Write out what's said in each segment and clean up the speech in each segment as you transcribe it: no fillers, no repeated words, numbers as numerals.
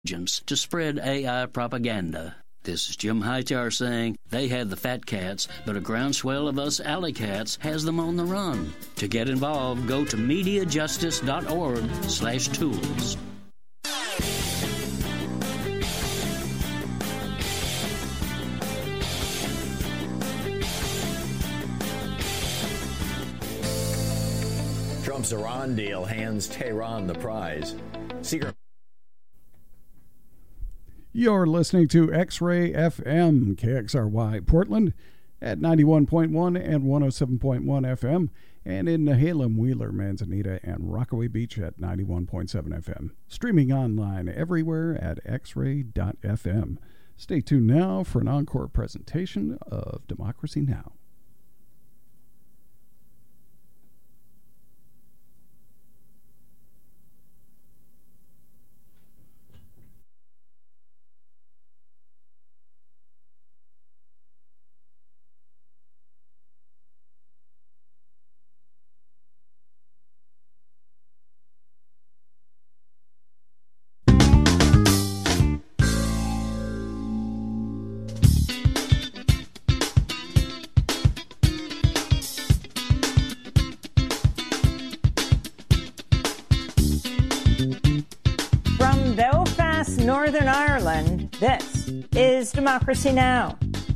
to spread AI propaganda. This is Jim Hightower saying they have the fat cats, but a groundswell of us alley cats has them on the run. To get involved, go to MediaJustice.org/tools. Trump's Iran deal hands Tehran the prize. Secret. You're listening to X-Ray FM, KXRY Portland at 91.1 and 107.1 FM, and in Nehalem, Wheeler, Manzanita, and Rockaway Beach at 91.7 FM. Streaming online everywhere at xray.fm. Stay tuned now for an encore presentation of Democracy Now! Northern Ireland, this is Democracy Now!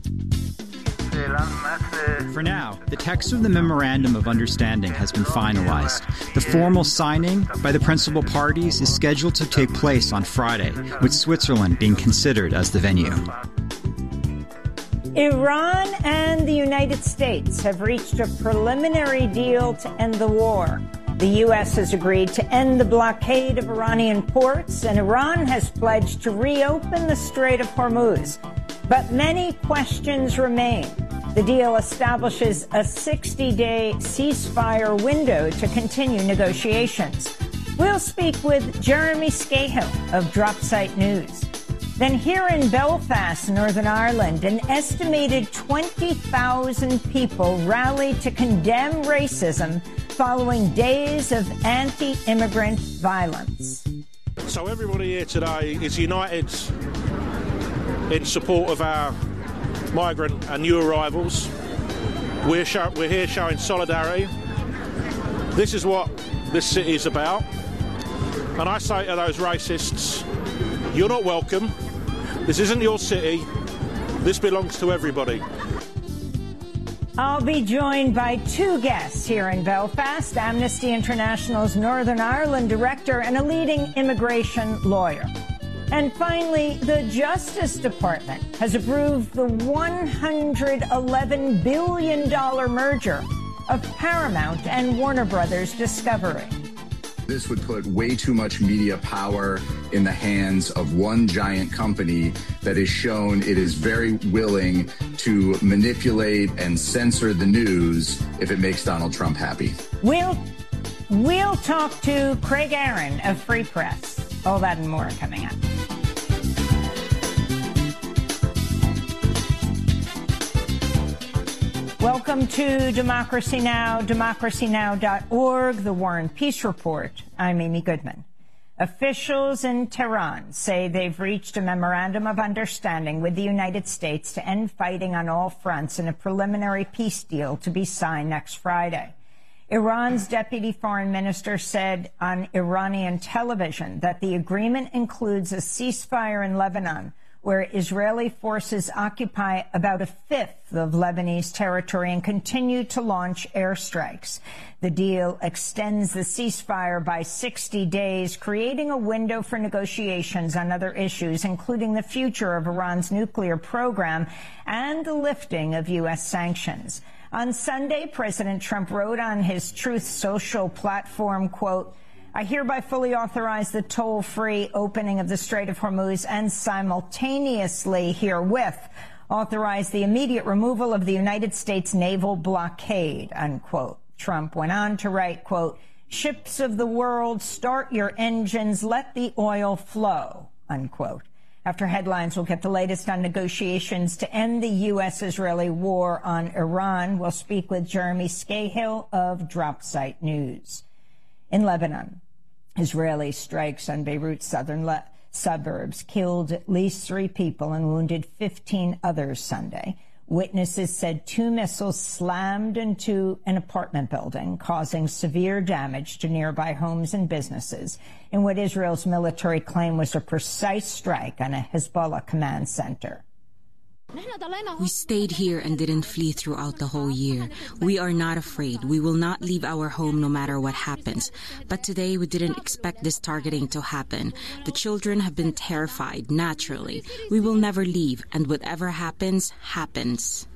For now, the text of the Memorandum of Understanding has been finalized. The formal signing by the principal parties is scheduled to take place on Friday, with Switzerland being considered as the venue. Iran and the United States have reached a preliminary deal to end the war. The U.S. has agreed to end the blockade of Iranian ports, and Iran has pledged to reopen the Strait of Hormuz. But many questions remain. The deal establishes a 60-day ceasefire window to continue negotiations. We'll speak with Jeremy Scahill of Dropsite News. Then here in Belfast, Northern Ireland, an estimated 20,000 people rallied to condemn racism following days of anti-immigrant violence. So everybody here today is united in support of our migrant and new arrivals. We're here showing solidarity. This is what this city is about. And I say to those racists, you're not welcome. This isn't your city. This belongs to everybody. I'll be joined by two guests here in Belfast, Amnesty International's Northern Ireland director and a leading immigration lawyer. And finally, the Justice Department has approved the $111 billion merger of Paramount and Warner Brothers Discovery. This would put way too much media power in the hands of one giant company that has shown it is very willing to manipulate and censor the news if it makes Donald Trump happy. We'll talk to Craig Aaron of Free Press. All that and more coming up. Welcome to Democracy Now!, democracynow.org, the War and Peace Report. I'm Amy Goodman. Officials in Tehran say they've reached a memorandum of understanding with the United States to end fighting on all fronts in a preliminary peace deal to be signed next Friday. Iran's deputy foreign minister said on Iranian television that the agreement includes a ceasefire in Lebanon, where Israeli forces occupy about a fifth of Lebanese territory and continue to launch airstrikes. The deal extends the ceasefire by 60 days, creating a window for negotiations on other issues, including the future of Iran's nuclear program and the lifting of U.S. sanctions. On Sunday, President Trump wrote on his Truth Social platform, quote, I hereby fully authorize the toll-free opening of the Strait of Hormuz and simultaneously herewith authorize the immediate removal of the United States naval blockade, unquote. Trump went on to write, quote, ships of the world, start your engines, let the oil flow, unquote. After headlines, we'll get the latest on negotiations to end the U.S.-Israeli war on Iran. We'll speak with Jeremy Scahill of Dropsite News. In Lebanon, Israeli strikes on Beirut's suburbs killed at least 3 people and wounded 15 others Sunday. Witnesses said 2 missiles slammed into an apartment building, causing severe damage to nearby homes and businesses in what Israel's military claimed was a precise strike on a Hezbollah command center. We stayed here and didn't flee throughout the whole year. We are not afraid. We will not leave our home no matter what happens. But today we didn't expect this targeting to happen. The children have been terrified, naturally. We will never leave, and whatever happens, happens.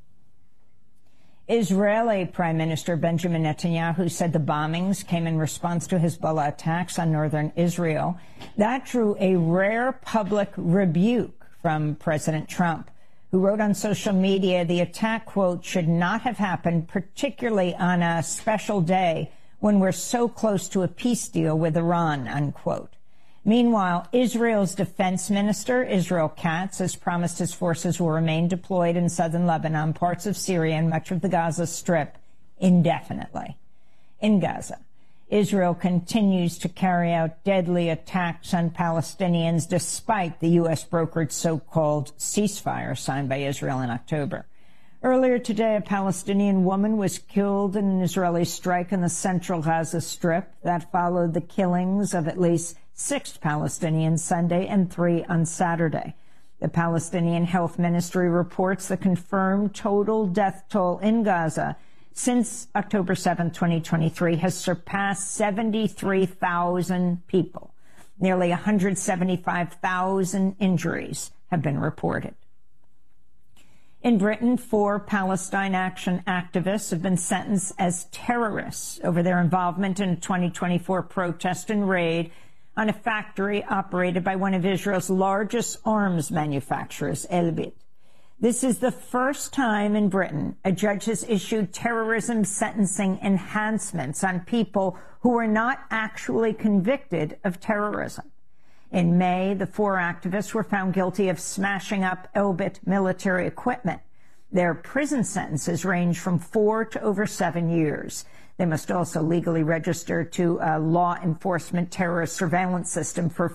Israeli Prime Minister Benjamin Netanyahu said the bombings came in response to Hezbollah attacks on northern Israel. That drew a rare public rebuke from President Trump, who wrote on social media the attack, quote, should not have happened, particularly on a special day when we're so close to a peace deal with Iran, unquote. Meanwhile, Israel's defense minister, Israel Katz, has promised his forces will remain deployed in southern Lebanon, parts of Syria, and much of the Gaza Strip indefinitely. In Gaza, Israel continues to carry out deadly attacks on Palestinians despite the U.S.-brokered so-called ceasefire signed by Israel in October. Earlier today, a Palestinian woman was killed in an Israeli strike in the central Gaza Strip that followed the killings of at least 6 Palestinians Sunday and 3 on Saturday. The Palestinian Health Ministry reports the confirmed total death toll in Gaza since October 7, 2023, has surpassed 73,000 people. Nearly 175,000 injuries have been reported. In Britain, 4 Palestine Action activists have been sentenced as terrorists over their involvement in a 2024 protest and raid on a factory operated by one of Israel's largest arms manufacturers, Elbit. This is the first time in Britain a judge has issued terrorism sentencing enhancements on people who were not actually convicted of terrorism. In May, the 4 activists were found guilty of smashing up Elbit military equipment. Their prison sentences range from 4 to over 7 years. They must also legally register to a law enforcement terrorist surveillance system for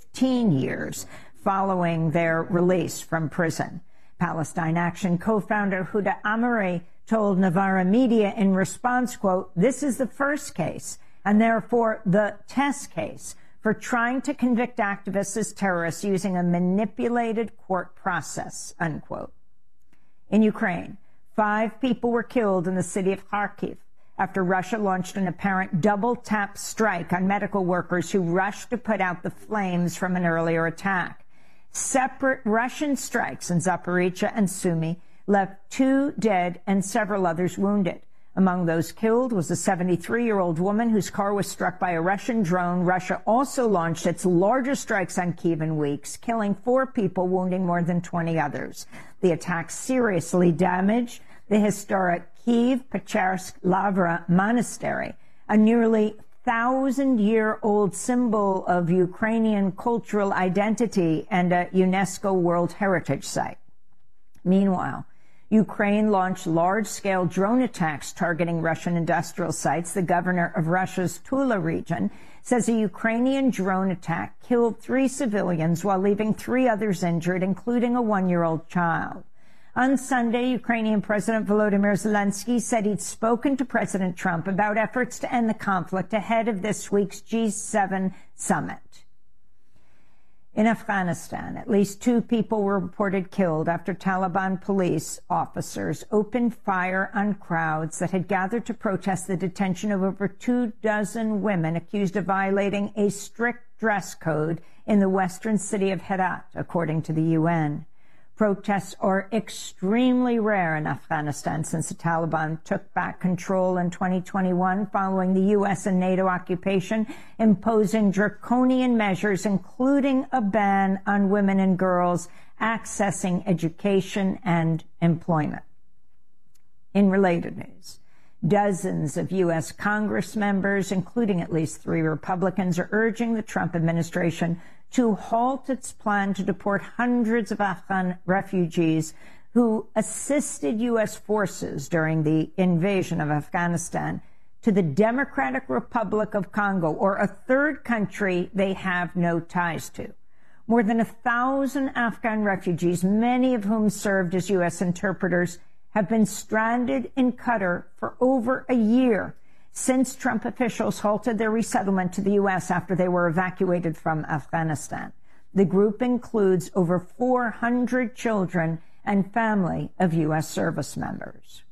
15 years following their release from prison. Palestine Action co-founder Huda Amari told Novara Media in response, quote, this is the first case and therefore the test case for trying to convict activists as terrorists using a manipulated court process, unquote. In Ukraine, 5 people were killed in the city of Kharkiv after Russia launched an apparent double-tap strike on medical workers who rushed to put out the flames from an earlier attack. Separate Russian strikes in Zaporizhzhia and Sumy left 2 dead and several others wounded. Among those killed was a 73-year-old woman whose car was struck by a Russian drone. Russia also launched its largest strikes on Kyiv in weeks, killing 4 people, wounding more than 20 others. The attack seriously damaged the historic Kyiv-Pechersk-Lavra Monastery, a nearly 1,000-year-old symbol of Ukrainian cultural identity and a UNESCO World Heritage Site. Meanwhile, Ukraine launched large-scale drone attacks targeting Russian industrial sites. The governor of Russia's Tula region says a Ukrainian drone attack killed 3 civilians while leaving 3 others injured, including a 1-year-old child. On Sunday, Ukrainian President Volodymyr Zelensky said he'd spoken to President Trump about efforts to end the conflict ahead of this week's G7 summit. In Afghanistan, at least 2 people were reported killed after Taliban police officers opened fire on crowds that had gathered to protest the detention of over 24 women accused of violating a strict dress code in the western city of Herat, according to the UN. Protests are extremely rare in Afghanistan since the Taliban took back control in 2021 following the U.S. and NATO occupation, imposing draconian measures, including a ban on women and girls accessing education and employment. In related news, dozens of U.S. Congress members, including at least 3 Republicans, are urging the Trump administration to halt its plan to deport hundreds of Afghan refugees who assisted U.S. forces during the invasion of Afghanistan to the Democratic Republic of Congo, or a third country they have no ties to. More than 1,000 Afghan refugees, many of whom served as U.S. interpreters, have been stranded in Qatar for over a year since Trump officials halted their resettlement to the U.S. after they were evacuated from Afghanistan. The group includes over 400 children and family of U.S. service members.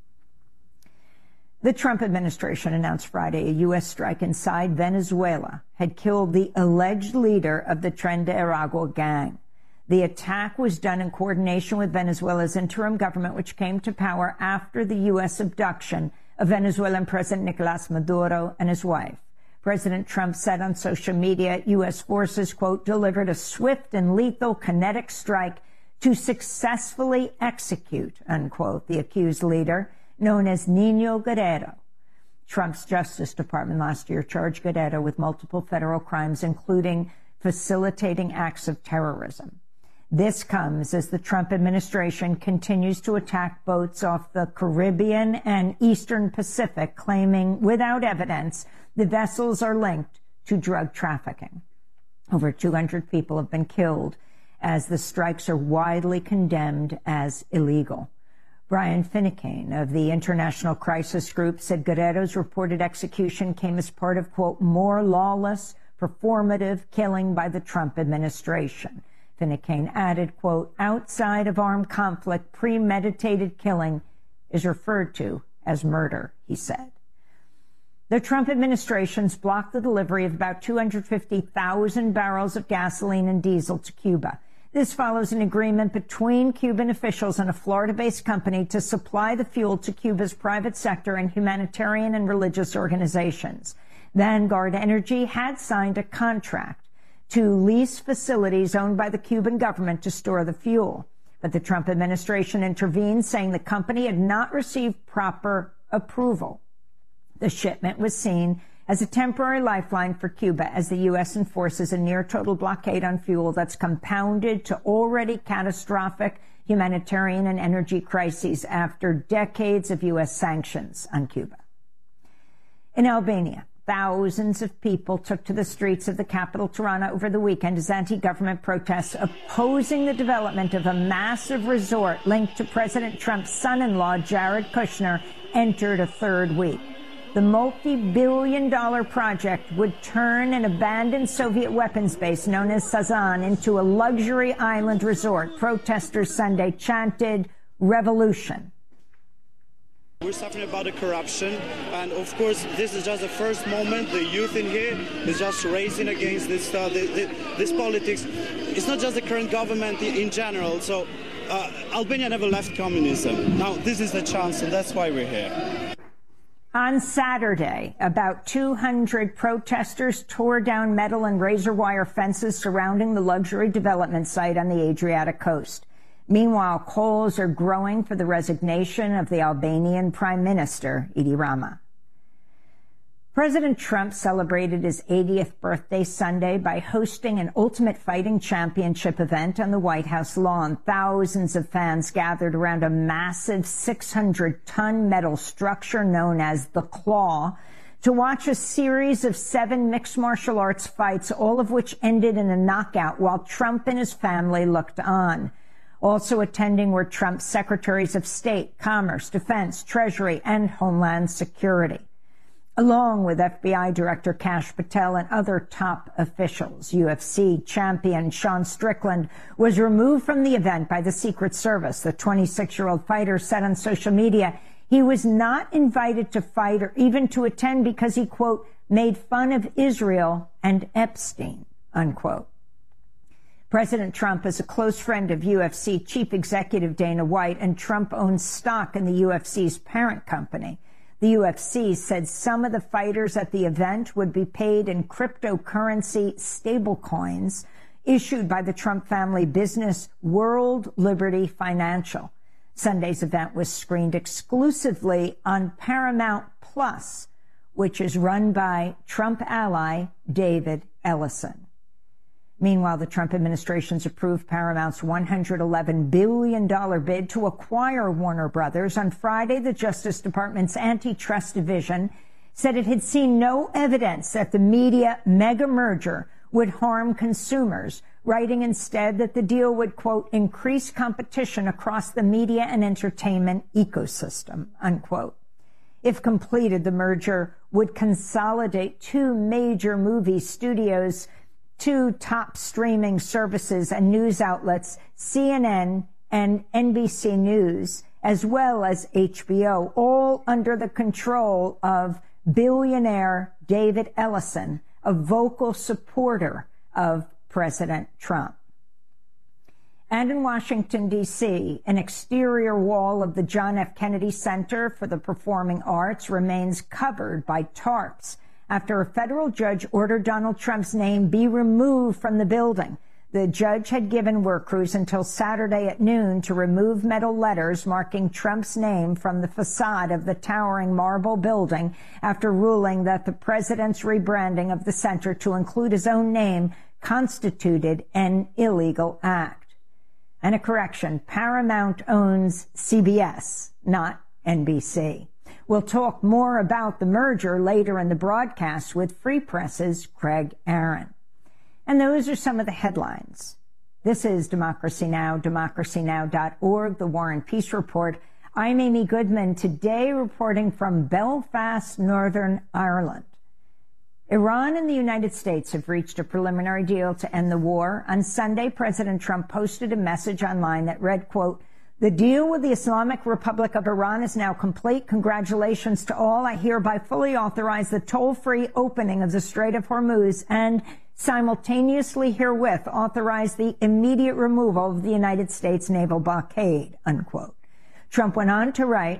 The Trump administration announced Friday a U.S. strike inside Venezuela had killed the alleged leader of the Tren de Aragua gang. The attack was done in coordination with Venezuela's interim government, which came to power after the U.S. abduction of Venezuelan President Nicolas Maduro and his wife. President Trump said on social media, U.S. forces, quote, delivered a swift and lethal kinetic strike to successfully execute, unquote, the accused leader, known as Nino Guerrero. Trump's Justice Department last year charged Guerrero with multiple federal crimes, including facilitating acts of terrorism. This comes as the Trump administration continues to attack boats off the Caribbean and Eastern Pacific, claiming without evidence the vessels are linked to drug trafficking. Over 200 people have been killed as the strikes are widely condemned as illegal. Brian Finucane of the International Crisis Group said Guerrero's reported execution came as part of, quote, more lawless, performative killing by the Trump administration. Finucane added, quote, outside of armed conflict, premeditated killing is referred to as murder, he said. The Trump administration's blocked the delivery of about 250,000 barrels of gasoline and diesel to Cuba. This follows an agreement between Cuban officials and a Florida-based company to supply the fuel to Cuba's private sector and humanitarian and religious organizations. Vanguard Energy had signed a contract to lease facilities owned by the Cuban government to store the fuel. But the Trump administration intervened, saying the company had not received proper approval. The shipment was seen as a temporary lifeline for Cuba as the U.S. enforces a near-total blockade on fuel that's compounded to already catastrophic humanitarian and energy crises after decades of U.S. sanctions on Cuba. In Albania, thousands of people took to the streets of the capital, Tirana, over the weekend as anti-government protests opposing the development of a massive resort linked to President Trump's son-in-law, Jared Kushner, entered a third week. The multi-billion-dollar project would turn an abandoned Soviet weapons base known as Sazan into a luxury island resort. Protesters Sunday chanted revolution. We're talking about the corruption, and of course, this is just the first moment. The youth in here is just raising against this politics. It's not just the current government in general. So Albania never left communism. Now this is the chance, and that's why we're here. On Saturday, about 200 protesters tore down metal and razor wire fences surrounding the luxury development site on the Adriatic coast. Meanwhile, calls are growing for the resignation of the Albanian Prime Minister, Edi Rama. President Trump celebrated his 80th birthday Sunday by hosting an Ultimate Fighting Championship event on the White House lawn. Thousands of fans gathered around a massive 600-ton metal structure known as the Claw to watch a series of 7 mixed martial arts fights, all of which ended in a knockout while Trump and his family looked on. Also attending were Trump's Secretaries of State, Commerce, Defense, Treasury, and Homeland Security, along with FBI Director Kash Patel and other top officials. UFC champion Sean Strickland was removed from the event by the Secret Service. The 26-year-old fighter said on social media he was not invited to fight or even to attend because he, quote, made fun of Israel and Epstein, unquote. President Trump is a close friend of UFC Chief Executive Dana White, and Trump owns stock in the UFC's parent company. The UFC said some of the fighters at the event would be paid in cryptocurrency stablecoins issued by the Trump family business World Liberty Financial. Sunday's event was screened exclusively on Paramount Plus, which is run by Trump ally David Ellison. Meanwhile, the Trump administration's approved Paramount's $111 billion bid to acquire Warner Brothers. On Friday, the Justice Department's antitrust division said it had seen no evidence that the media mega merger would harm consumers, writing instead that the deal would, quote, increase competition across the media and entertainment ecosystem, unquote. If completed, the merger would consolidate two major movie studios, two top streaming services and news outlets, CNN and NBC News, as well as HBO, all under the control of billionaire David Ellison, a vocal supporter of President Trump. And in Washington, D.C., an exterior wall of the John F. Kennedy Center for the Performing Arts remains covered by tarps after a federal judge ordered Donald Trump's name be removed from the building. The judge had given work crews until Saturday at noon to remove metal letters marking Trump's name from the facade of the towering marble building after ruling that the president's rebranding of the center to include his own name constituted an illegal act. And a correction, Paramount owns CBS, not NBC. We'll talk more about the merger later in the broadcast with Free Press's Craig Aaron. And those are some of the headlines. This is Democracy Now!, democracynow.org, the War and Peace Report. I'm Amy Goodman, today reporting from Belfast, Northern Ireland. Iran and the United States have reached a preliminary deal to end the war. On Sunday, President Trump posted a message online that read, quote, "The deal with the Islamic Republic of Iran is now complete. Congratulations to all. I hereby fully authorize the toll-free opening of the Strait of Hormuz and simultaneously herewith authorize the immediate removal of the United States naval blockade," unquote. Trump went on to write,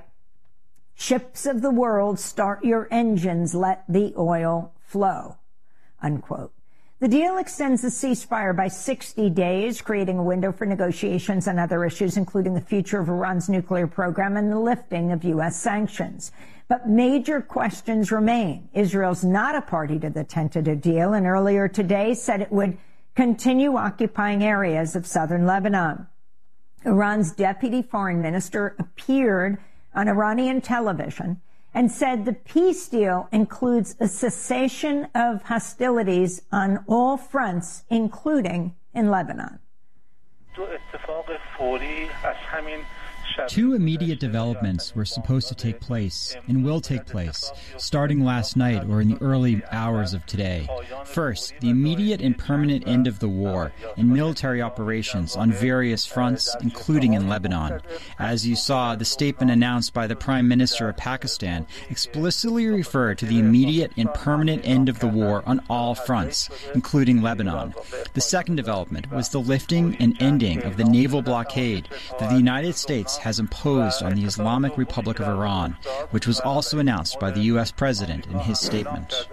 "Ships of the world, start your engines, let the oil flow," unquote. The deal extends the ceasefire by 60 days, creating a window for negotiations on other issues, including the future of Iran's nuclear program and the lifting of U.S. sanctions. But major questions remain. Israel's not a party to the tentative deal, and earlier today said it would continue occupying areas of southern Lebanon. Iran's deputy foreign minister appeared on Iranian television and said the peace deal includes a cessation of hostilities on all fronts, including in Lebanon. Two immediate developments were supposed to take place and will take place starting last night or in the early hours of today. First, the immediate and permanent end of the war and military operations on various fronts, including in Lebanon. As you saw, the statement announced by the Prime Minister of Pakistan explicitly referred to the immediate and permanent end of the war on all fronts, including Lebanon. The second development was the lifting and ending of the naval blockade that the United States has imposed on the Islamic Republic of Iran, which was also announced by the U.S. President in his statement.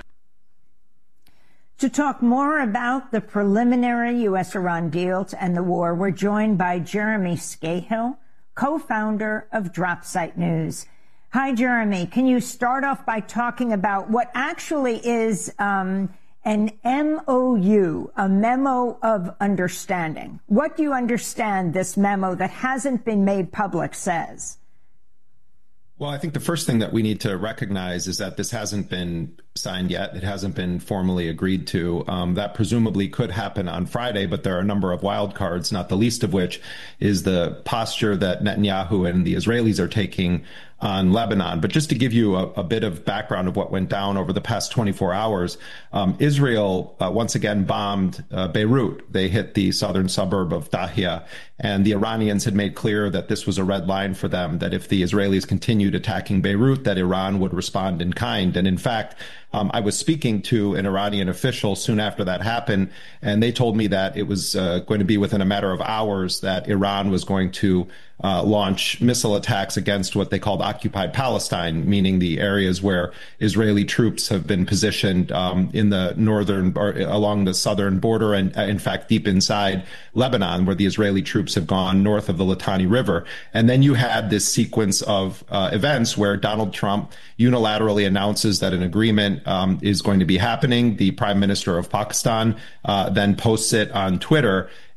To talk more about the preliminary U.S.-Iran deal to end the war, we're joined by Jeremy Scahill, co-founder of Dropsite News. Hi, Jeremy. Can you start off by talking about what actually is an MOU, a memo of understanding? What do you understand this memo that hasn't been made public says? Well, I think the first thing that we need to recognize is that this hasn't been signed yet. It hasn't been formally agreed to. That presumably could happen on Friday, but there are a number of wild cards, not the least of which is the posture that Netanyahu and the Israelis are taking on Lebanon. But just to give you a bit of background of what went down over the past 24 hours, Israel once again bombed Beirut. They hit the southern suburb of Dahia, and the Iranians had made clear that this was a red line for them, that if the Israelis continued attacking Beirut, that Iran would respond in kind. And in fact, I was speaking to an Iranian official soon after that happened, and they told me that it was going to be within a matter of hours that Iran was going to launch missile attacks against what they called occupied Palestine, meaning the areas where Israeli troops have been positioned in the northern or along the southern border, and in fact deep inside Lebanon, where the Israeli troops have gone north of the Litani River. And then you had this sequence of events where Donald Trump unilaterally announces that an agreement is going to be happening. The Prime Minister of Pakistan then posts it on Twitter.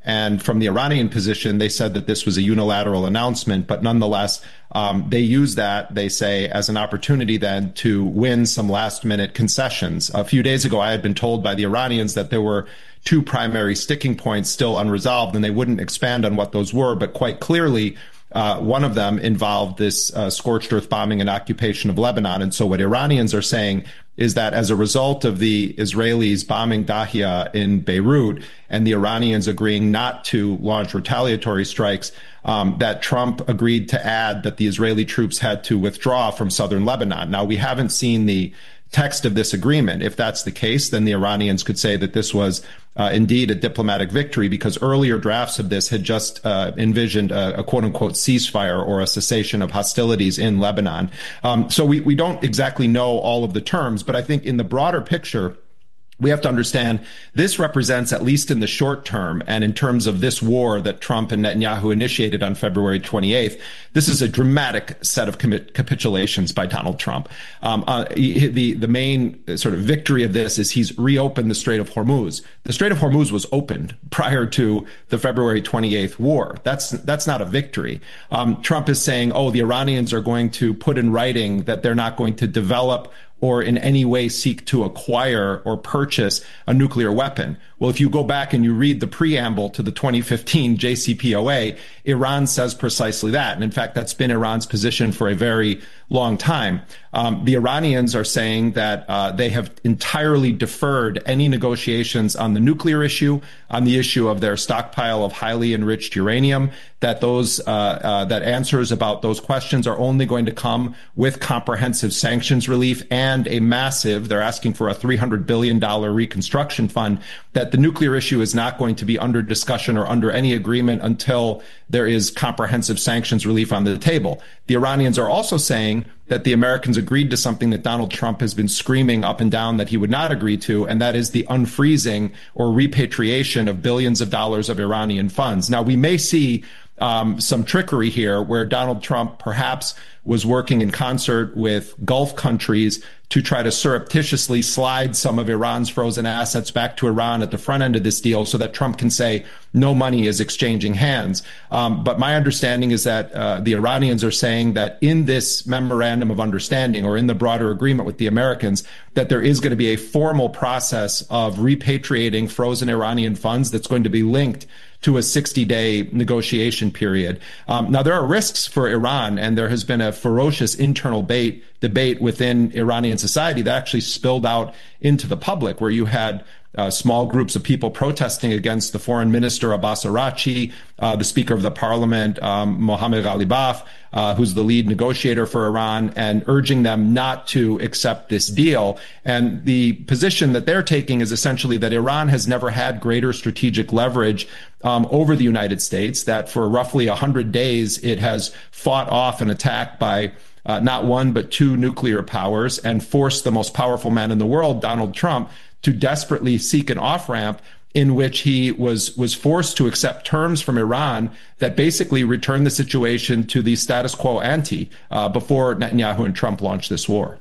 And from the Iranian position, they said that this was a unilateral announcement, but nonetheless, they use that, they say, as an opportunity then to win some last-minute concessions. A few days ago, I had been told by the Iranians that there were two primary sticking points still unresolved, and they wouldn't expand on what those were, but quite clearly, one of them involved this scorched earth bombing and occupation of Lebanon. And so what Iranians are saying is that as a result of the Israelis bombing Dahia in Beirut and the Iranians agreeing not to launch retaliatory strikes, that Trump agreed to add that the Israeli troops had to withdraw from southern Lebanon. Now, we haven't seen the text of this agreement. If that's the case, then the Iranians could say that this was indeed a diplomatic victory, because earlier drafts of this had just envisioned a quote-unquote ceasefire or a cessation of hostilities in Lebanon. So we don't exactly know all of the terms, but I think in the broader picture, we have to understand this represents, at least in the short term, and in terms of this war that Trump and Netanyahu initiated on February 28th, this is a dramatic set of capitulations by Donald Trump. The main sort of victory of this is he's reopened the Strait of Hormuz. The Strait of Hormuz was opened prior to the February 28th war. That's not a victory. Trump is saying, the Iranians are going to put in writing that they're not going to develop or in any way seek to acquire or purchase a nuclear weapon. Well, if you go back and you read the preamble to the 2015 JCPOA, Iran says precisely that. And in fact, that's been Iran's position for a very long time. The Iranians are saying that they have entirely deferred any negotiations on the nuclear issue, on the issue of their stockpile of highly enriched uranium, that that answers about those questions are only going to come with comprehensive sanctions relief and they're asking for a $300 billion reconstruction fund, that the nuclear issue is not going to be under discussion or under any agreement until there is comprehensive sanctions relief on the table. The Iranians are also saying that the Americans agreed to something that Donald Trump has been screaming up and down that he would not agree to, and that is the unfreezing or repatriation of billions of dollars of Iranian funds. Now, we may see some trickery here where Donald Trump perhaps was working in concert with Gulf countries to try to surreptitiously slide some of Iran's frozen assets back to Iran at the front end of this deal so that Trump can say no money is exchanging hands. But my understanding is that the Iranians are saying that in this memorandum of understanding or in the broader agreement with the Americans, that there is going to be a formal process of repatriating frozen Iranian funds that's going to be linked to a 60-day negotiation period. Now, there are risks for Iran, and there has been a ferocious internal debate within Iranian society that actually spilled out into the public, where you had small groups of people protesting against the foreign minister, Abbas Araghchi, the speaker of the parliament, Mohammad Ghalibaf, who's the lead negotiator for Iran, and urging them not to accept this deal. And the position that they're taking is essentially that Iran has never had greater strategic leverage over the United States, that for roughly 100 days it has fought off an attack by not one but two nuclear powers and forced the most powerful man in the world, Donald Trump, to desperately seek an off-ramp in which he was forced to accept terms from Iran that basically returned the situation to the status quo ante before Netanyahu and Trump launched this war.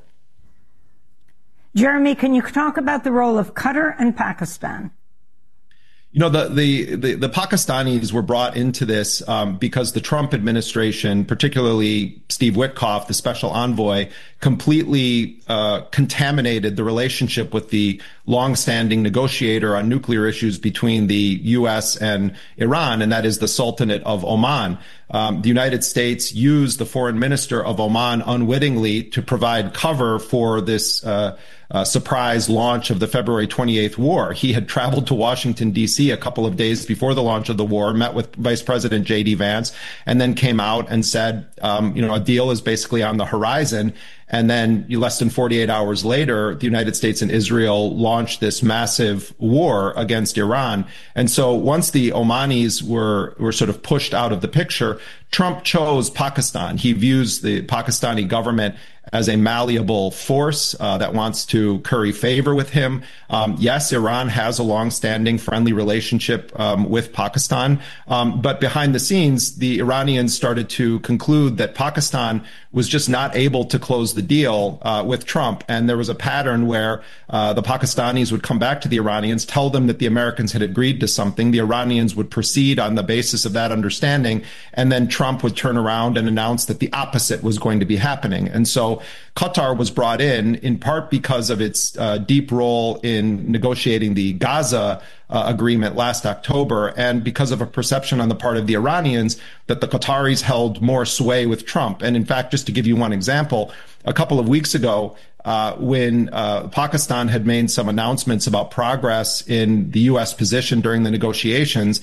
Jeremy, can you talk about the role of Qatar and Pakistan? You know, the Pakistanis were brought into this because the Trump administration, particularly Steve Witkoff, the special envoy, completely contaminated the relationship with the longstanding negotiator on nuclear issues between the U.S. and Iran, and that is the Sultanate of Oman. The United States used the foreign minister of Oman unwittingly to provide cover for this surprise launch of the February 28th war. He had traveled to Washington, D.C. a couple of days before the launch of the war, met with Vice President J.D. Vance, and then came out and said, a deal is basically on the horizon. And then less than 48 hours later, the United States and Israel launched this massive war against Iran. And so once the Omanis were sort of pushed out of the picture, Trump chose Pakistan. He views the Pakistani government as a malleable force that wants to curry favor with him. Yes, Iran has a long-standing friendly relationship with Pakistan, but behind the scenes, the Iranians started to conclude that Pakistan was just not able to close the deal with Trump, and there was a pattern where the Pakistanis would come back to the Iranians, tell them that the Americans had agreed to something, the Iranians would proceed on the basis of that understanding, and then Trump would turn around and announce that the opposite was going to be happening. And so Qatar was brought in part because of its deep role in negotiating the Gaza agreement last October, and because of a perception on the part of the Iranians that the Qataris held more sway with Trump. And in fact, just to give you one example, a couple of weeks ago, when Pakistan had made some announcements about progress in the U.S. position during the negotiations,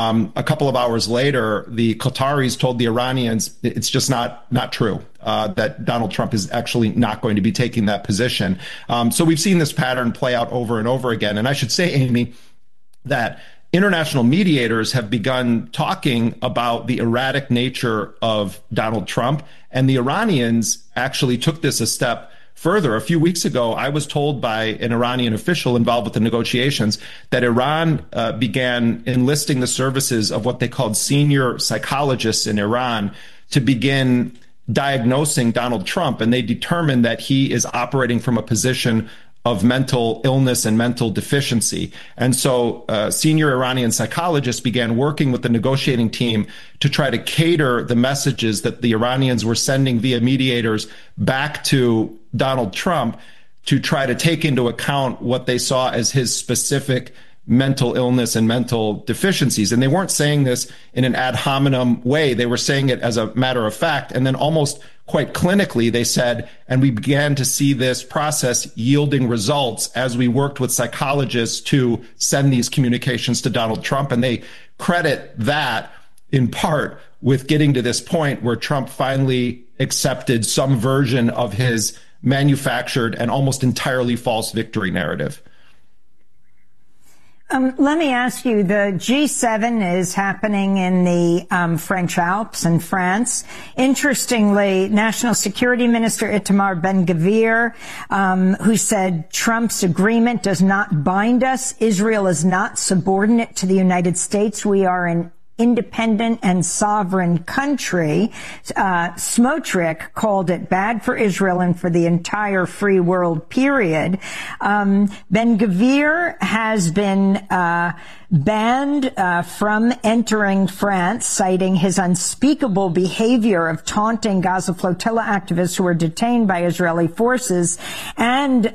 a couple of hours later, the Qataris told the Iranians it's just not true, that Donald Trump is actually not going to be taking that position. So we've seen this pattern play out over and over again. And I should say, Amy, that international mediators have begun talking about the erratic nature of Donald Trump, and the Iranians actually took this a step further. A few weeks ago, I was told by an Iranian official involved with the negotiations that Iran began enlisting the services of what they called senior psychologists in Iran to begin diagnosing Donald Trump, and they determined that he is operating from a position of mental illness and mental deficiency. And so senior Iranian psychologists began working with the negotiating team to try to cater the messages that the Iranians were sending via mediators back to Donald Trump to try to take into account what they saw as his specific mental illness and mental deficiencies. And they weren't saying this in an ad hominem way. They were saying it as a matter of fact. And then almost quite clinically, they said, and we began to see this process yielding results as we worked with psychologists to send these communications to Donald Trump. And they credit that in part with getting to this point where Trump finally accepted some version of his manufactured and almost entirely false victory narrative. Let me ask you, the G7 is happening in the French Alps in France. Interestingly, National Security Minister Itamar Ben-Gvir, who said Trump's agreement does not bind us. Israel is not subordinate to the United States. We are an independent and sovereign country. Smotrich called it bad for Israel and for the entire free world, period. Ben-Gvir has been banned from entering France, citing his unspeakable behavior of taunting Gaza flotilla activists who were detained by Israeli forces. And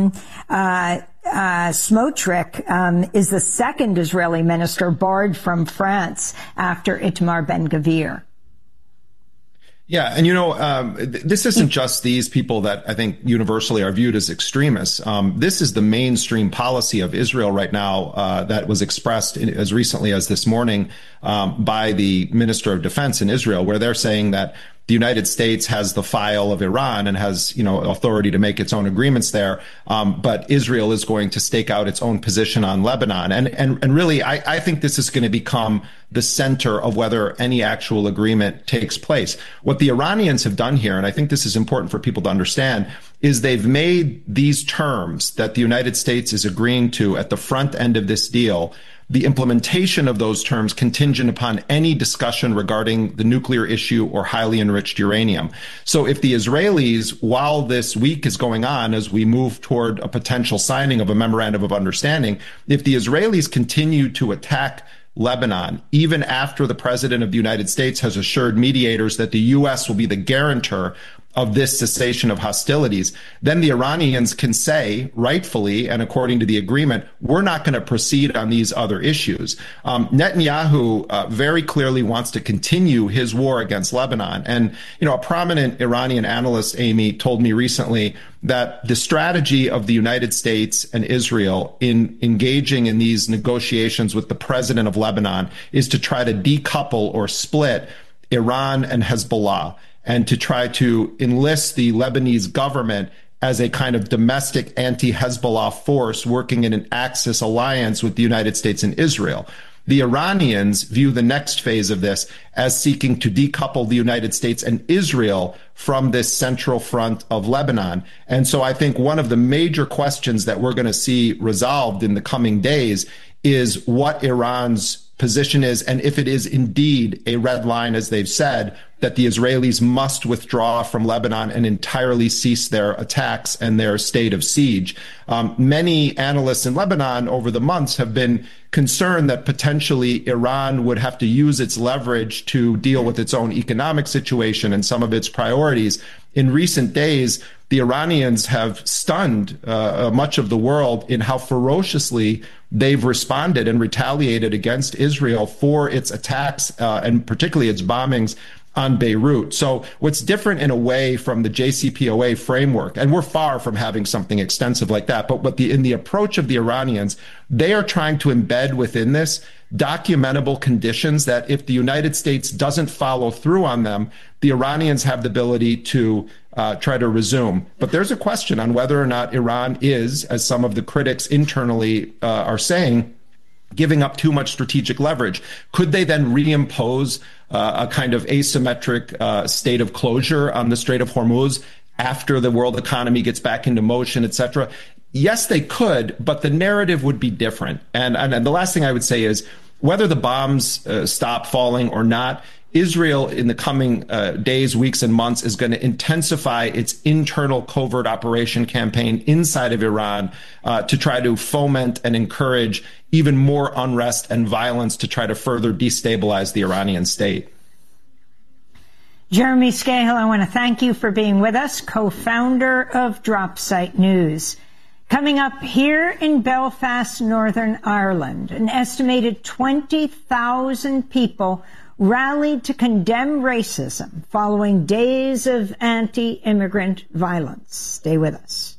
Smotrich is the second Israeli minister barred from France after Itamar Ben-Gvir. Yeah, and this isn't just these people that I think universally are viewed as extremists. This is the mainstream policy of Israel right now that was expressed as recently as this morning by the Minister of Defense in Israel, where they're saying that the United States has the file of Iran and has, authority to make its own agreements there. But Israel is going to stake out its own position on Lebanon. And really, I think this is going to become the center of whether any actual agreement takes place. What the Iranians have done here, and I think this is important for people to understand, is they've made these terms that the United States is agreeing to at the front end of this deal, the implementation of those terms contingent upon any discussion regarding the nuclear issue or highly enriched uranium. So if the Israelis, while this week is going on as we move toward a potential signing of a memorandum of understanding, if the Israelis continue to attack Lebanon, even after the president of the United States has assured mediators that the U.S. will be the guarantor of this cessation of hostilities, then the Iranians can say, rightfully and according to the agreement, we're not going to proceed on these other issues. Netanyahu very clearly wants to continue his war against Lebanon. And, a prominent Iranian analyst, Amy, told me recently that the strategy of the United States and Israel in engaging in these negotiations with the president of Lebanon is to try to decouple or split Iran and Hezbollah, and to try to enlist the Lebanese government as a kind of domestic anti-Hezbollah force working in an Axis alliance with the United States and Israel. The Iranians view the next phase of this as seeking to decouple the United States and Israel from this central front of Lebanon. And so I think one of the major questions that we're going to see resolved in the coming days is what Iran's position is, and if it is indeed a red line, as they've said, that the Israelis must withdraw from Lebanon and entirely cease their attacks and their state of siege. Many analysts in Lebanon over the months have been concerned that potentially Iran would have to use its leverage to deal with its own economic situation and some of its priorities. In recent days, the Iranians have stunned much of the world in how ferociously they've responded and retaliated against Israel for its attacks and particularly its bombings on Beirut. So what's different in a way from the JCPOA framework, and we're far from having something extensive like that, but in the approach of the Iranians, they are trying to embed within this documentable conditions that if the United States doesn't follow through on them, the Iranians have the ability to try to resume. But there's a question on whether or not Iran is, as some of the critics internally are saying, giving up too much strategic leverage. Could they then reimpose a kind of asymmetric state of closure on the Strait of Hormuz after the world economy gets back into motion, et cetera? Yes, they could, but the narrative would be different. And the last thing I would say is whether the bombs stop falling or not, Israel in the coming days, weeks, and months is going to intensify its internal covert operation campaign inside of Iran to try to foment and encourage even more unrest and violence to try to further destabilize the Iranian state. Jeremy Scahill, I want to thank you for being with us, co-founder of Dropsite News. Coming up here in Belfast, Northern Ireland, an estimated 20,000 people rallied to condemn racism following days of anti-immigrant violence. Stay with us.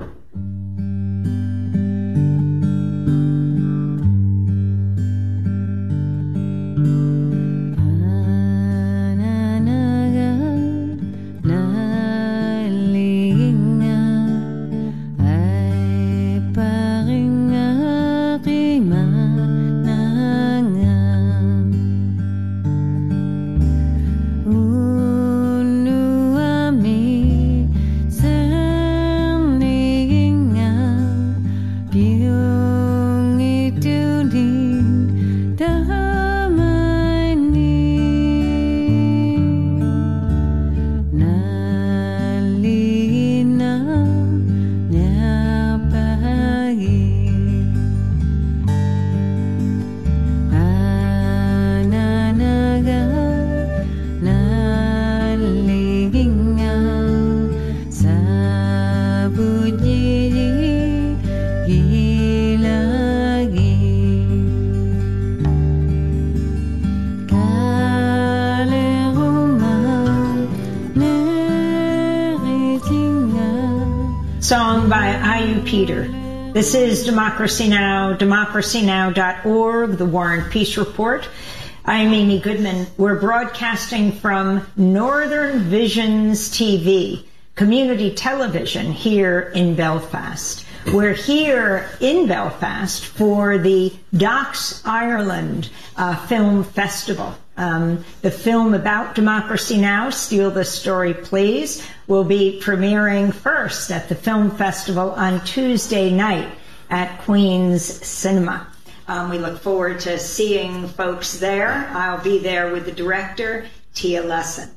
Song by I.U. Peter. This is Democracy Now!, democracynow.org, the War and Peace Report. I'm Amy Goodman. We're broadcasting from Northern Visions TV, community television here in Belfast. We're here in Belfast for the Docs Ireland Film Festival. The film about Democracy Now!, Steal the Story Please, will be premiering first at the film festival on Tuesday night at Queen's Cinema. We look forward to seeing folks there. I'll be there with the director, Tia Lesson.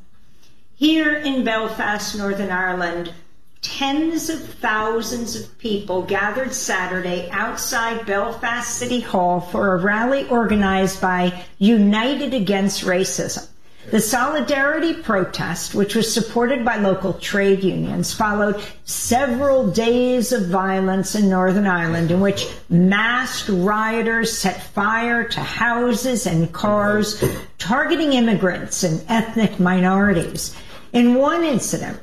Here in Belfast, Northern Ireland, tens of thousands of people gathered Saturday outside Belfast City Hall for a rally organized by United Against Racism. The solidarity protest, which was supported by local trade unions, followed several days of violence in Northern Ireland in which masked rioters set fire to houses and cars, targeting immigrants and ethnic minorities. In one incident,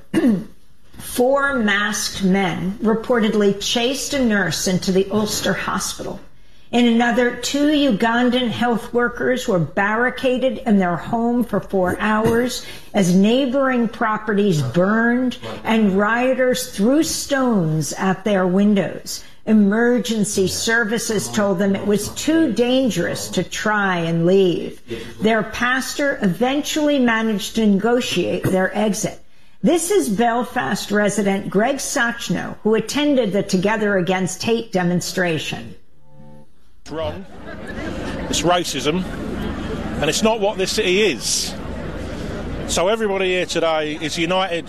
4 masked men reportedly chased a nurse into the Ulster Hospital. In another, 2 Ugandan health workers were barricaded in their home for 4 hours as neighboring properties burned and rioters threw stones at their windows. Emergency services told them it was too dangerous to try and leave. Their pastor eventually managed to negotiate their exit. This is Belfast resident Greg Sachno, who attended the Together Against Hate demonstration. It's wrong. It's racism. And it's not what this city is. So everybody here today is united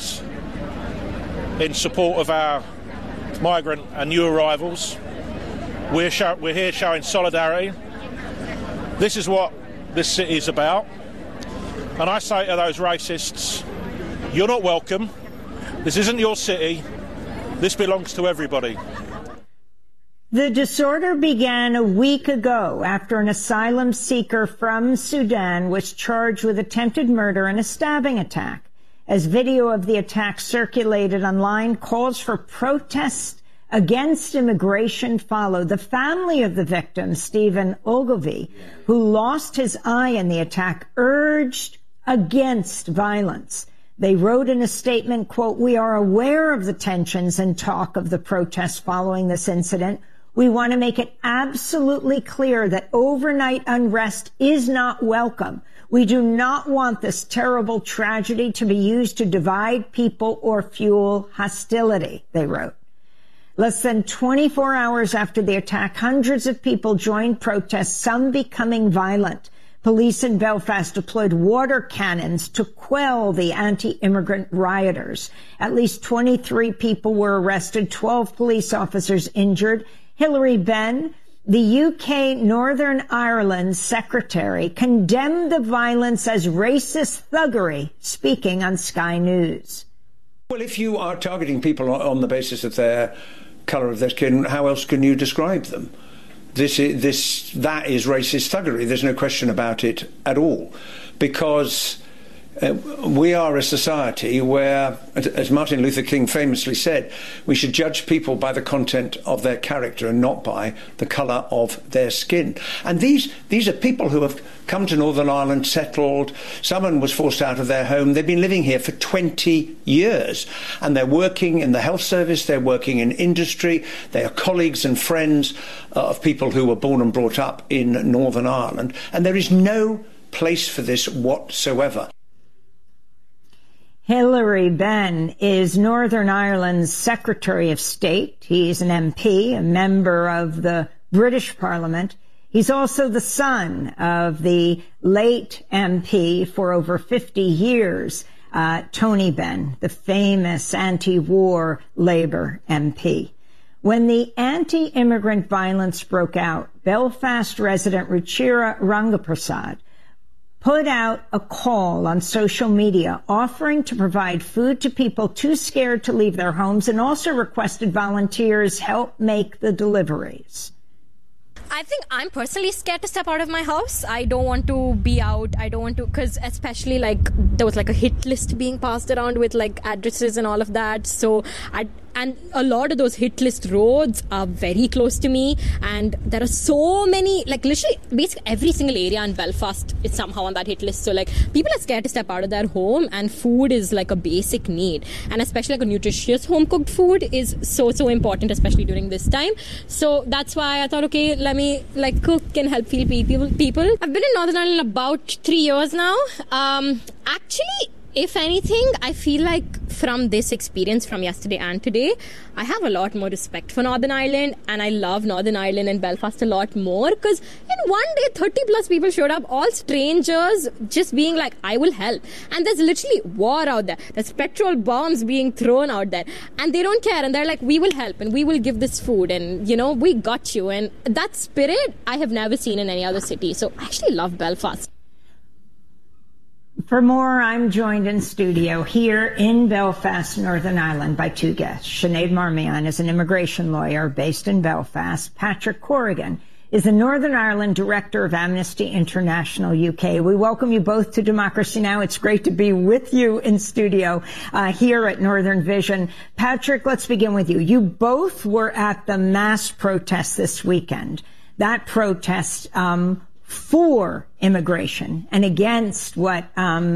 in support of our migrant and new arrivals. We're here showing solidarity. This is what this city is about. And I say to those racists, you're not welcome. This isn't your city. This belongs to everybody. The disorder began a week ago after an asylum seeker from Sudan was charged with attempted murder and a stabbing attack. As video of the attack circulated online, calls for protests against immigration followed. The family of the victim, Stephen Ogilvie, who lost his eye in the attack, urged against violence. They wrote in a statement, quote, "We are aware of the tensions and talk of the protests following this incident. We want to make it absolutely clear that overnight unrest is not welcome. We do not want this terrible tragedy to be used to divide people or fuel hostility," they wrote. Less than 24 hours after the attack, hundreds of people joined protests, some becoming violent. Police in Belfast deployed water cannons to quell the anti-immigrant rioters. At least 23 people were arrested, 12 police officers injured. Hilary Benn, the UK Northern Ireland Secretary, condemned the violence as racist thuggery, speaking on Sky News. Well, if you are targeting people on the basis of their colour of their skin, how else can you describe them? That is racist thuggery. There's no question about it at all, because we are a society where, as Martin Luther King famously said, we should judge people by the content of their character and not by the colour of their skin. And these are people who have come to Northern Ireland, settled. Someone was forced out of their home. They've been living here for 20 years. And they're working in the health service. They're working in industry. They are colleagues and friends of people who were born and brought up in Northern Ireland. And there is no place for this whatsoever. Hilary Benn is Northern Ireland's Secretary of State. He's an MP, a member of the British Parliament. He's also the son of the late MP for over 50 years, Tony Benn, the famous anti-war Labour MP. When the anti-immigrant violence broke out, Belfast resident Ruchira Rangaprasad put out a call on social media offering to provide food to people too scared to leave their homes, and also requested volunteers help make the deliveries. I think I'm personally scared to step out of my house. I don't want to be out. I don't want to, because especially there was a hit list being passed around with addresses and all of that. So and a lot of those hit list roads are very close to me, and there are so many, literally basically every single area in Belfast is somehow on that hit list. So people are scared to step out of their home, and food is a basic need, and especially a nutritious home cooked food is so important, especially during this time. So that's why I thought, okay, let me cook and help feed people. I've been in Northern Ireland about 3 years now. Actually, if anything, I feel from this experience from yesterday and today, I have a lot more respect for Northern Ireland, and I love Northern Ireland and Belfast a lot more, because in one day 30 plus people showed up, all strangers, just being I will help. And there's literally war out there. There's petrol bombs being thrown out there, and they don't care, and they're we will help and we will give this food, and we got you. And that spirit I have never seen in any other city. So I actually love Belfast. For more, I'm joined in studio here in Belfast, Northern Ireland, by two guests. Sinead Marmion is an immigration lawyer based in Belfast. Patrick Corrigan is the Northern Ireland Director of Amnesty International UK. We welcome you both to Democracy Now! It's great to be with you in studio here at Northern Vision. Patrick, let's begin with you. You both were at the mass protest this weekend. That protest for immigration and against what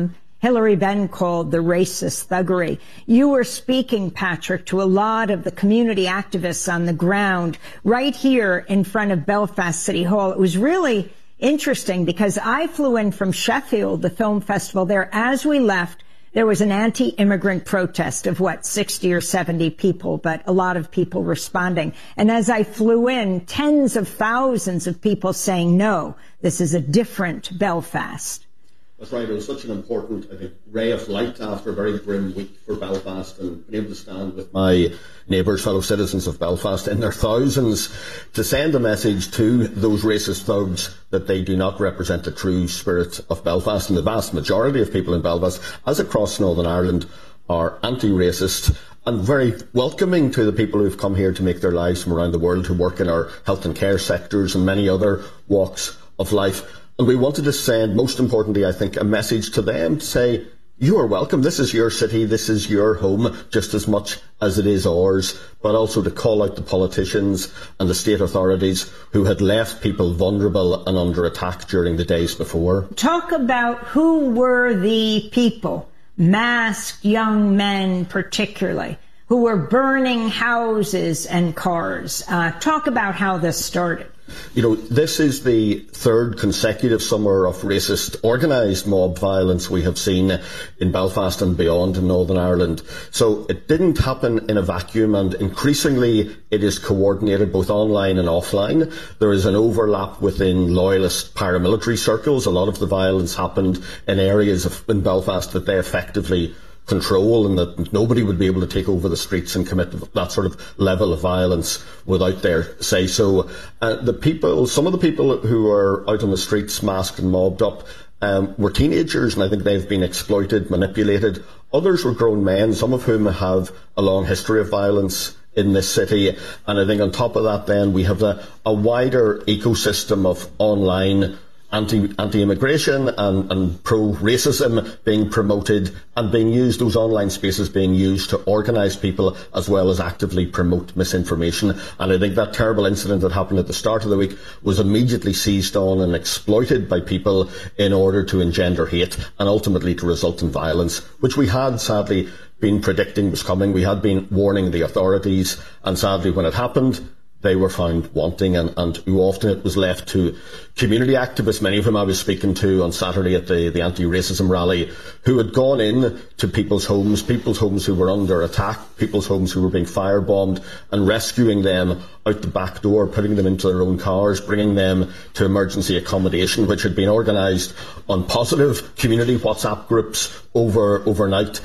Hilary Benn called the racist thuggery. You were speaking, Patrick, to a lot of the community activists on the ground right here in front of Belfast City Hall. It was really interesting because I flew in from Sheffield, the film festival there. As we left, there was an anti-immigrant protest of 60 or 70 people, but a lot of people responding. And as I flew in, tens of thousands of people saying, no, this is a different Belfast. That's right. It was such an important, I think, ray of light after a very grim week for Belfast, and being able to stand with my neighbours, fellow citizens of Belfast in their thousands to send a message to those racist thugs that they do not represent the true spirit of Belfast. And the vast majority of people in Belfast, as across Northern Ireland, are anti-racist and very welcoming to the people who've come here to make their lives from around the world, who work in our health and care sectors and many other walks of life. And we wanted to send, most importantly, I think, a message to them to say, you are welcome. This is your city. This is your home just as much as it is ours. But also to call out the politicians and the state authorities who had left people vulnerable and under attack during the days before. Talk about who were the people, masked young men particularly, who were burning houses and cars. Talk about how this started. You know, this is the third consecutive summer of racist organised mob violence we have seen in Belfast and beyond in Northern Ireland. So it didn't happen in a vacuum, and increasingly it is coordinated both online and offline. There is an overlap within loyalist paramilitary circles. A lot of the violence happened in areas in Belfast that they effectively control, and that nobody would be able to take over the streets and commit that sort of level of violence without their say so. Some of the people who are out on the streets masked and mobbed up were teenagers, and I think they've been exploited, manipulated. Others were grown men, some of whom have a long history of violence in this city. And I think on top of that then we have a wider ecosystem of online anti-immigration and pro-racism being promoted and being used, those online spaces being used to organise people as well as actively promote misinformation. And I think that terrible incident that happened at the start of the week was immediately seized on and exploited by people in order to engender hate and ultimately to result in violence, which we had sadly been predicting was coming. We had been warning the authorities, and sadly when it happened, they were found wanting, and too often it was left to community activists, many of whom I was speaking to on Saturday at the anti-racism rally, who had gone in to people's homes who were under attack, people's homes who were being firebombed, and rescuing them out the back door, putting them into their own cars, bringing them to emergency accommodation, which had been organised on positive community WhatsApp groups overnight.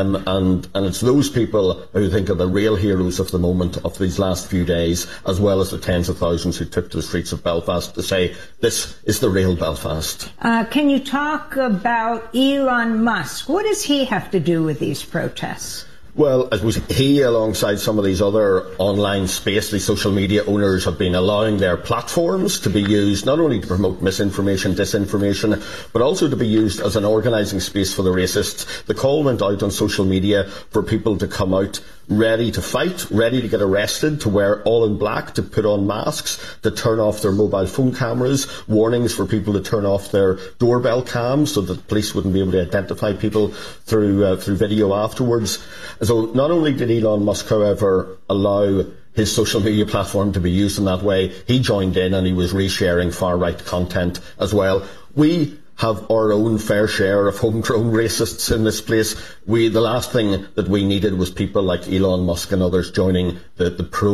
And it's those people who think are the real heroes of the moment, of these last few days, as well as the tens of thousands who took to the streets of Belfast to say, this is the real Belfast. Can you talk about Elon Musk? What does he have to do with these protests? Well, I suppose he, alongside some of these other online space, these social media owners, have been allowing their platforms to be used not only to promote misinformation, disinformation, but also to be used as an organising space for the racists. The call went out on social media for people to come out ready to fight, ready to get arrested, to wear all in black, to put on masks, to turn off their mobile phone cameras, warnings for people to turn off their doorbell cams so that the police wouldn't be able to identify people through video afterwards. So not only did Elon Musk, however, allow his social media platform to be used in that way, he joined in and he was resharing far-right content as well. We have our own fair share of homegrown racists in this place. The last thing that we needed was people like Elon Musk and others joining the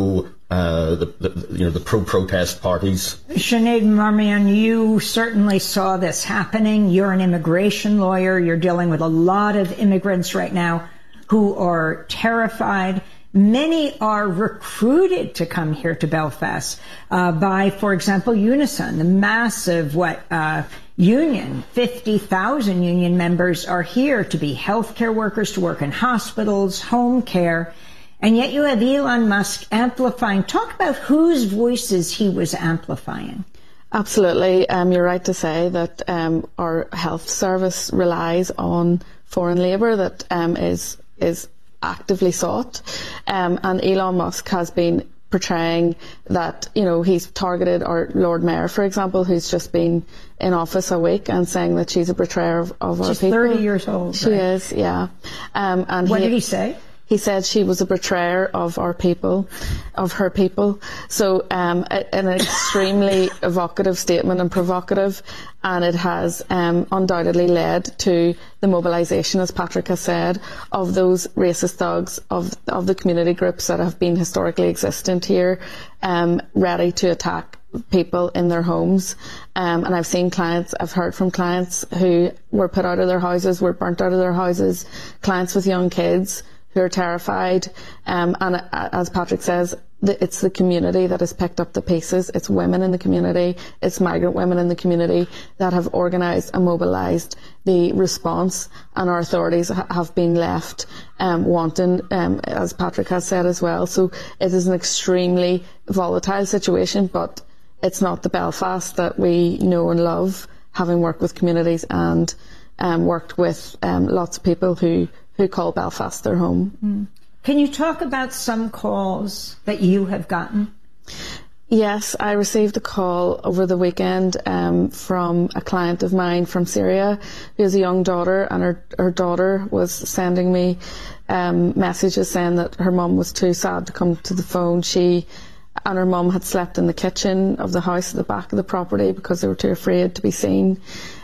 pro-protest parties. Sinead Marmion, you certainly saw this happening. You're an immigration lawyer. You're dealing with a lot of immigrants right now who are terrified. Many are recruited to come here to Belfast by, for example, Unison, the massive union. 50,000 union members are here to be healthcare workers, to work in hospitals, home care. And yet you have Elon Musk amplifying. Talk about whose voices he was amplifying. Absolutely. You're right to say that our health service relies on foreign labour that is actively sought. And Elon Musk has been portraying that, you know, he's targeted our Lord Mayor, for example, who's just been in office a week, and saying that she's a betrayer of our people. She's 30 years old. She is, yeah. And what did he say? He said she was a betrayer of our people, of her people. So an extremely evocative statement and provocative, and it has undoubtedly led to the mobilisation, as Patrick has said, of those racist thugs, of the community groups that have been historically existent here, ready to attack people in their homes. And I've heard from clients who were put out of their houses, were burnt out of their houses, clients with young kids who are terrified, and as Patrick says, it's the community that has picked up the pieces. It's women in the community, it's migrant women in the community that have organised and mobilised the response, and our authorities have been left wanting, as Patrick has said as well. So it is an extremely volatile situation, but it's not the Belfast that we know and love, having worked with communities and worked with lots of people who call Belfast their home. Can you talk about some calls that you have gotten? Yes, I received a call over the weekend from a client of mine from Syria who has a young daughter, and her daughter was sending me messages saying that her mum was too sad to come to the phone. She and her mum had slept in the kitchen of the house at the back of the property because they were too afraid to be seen.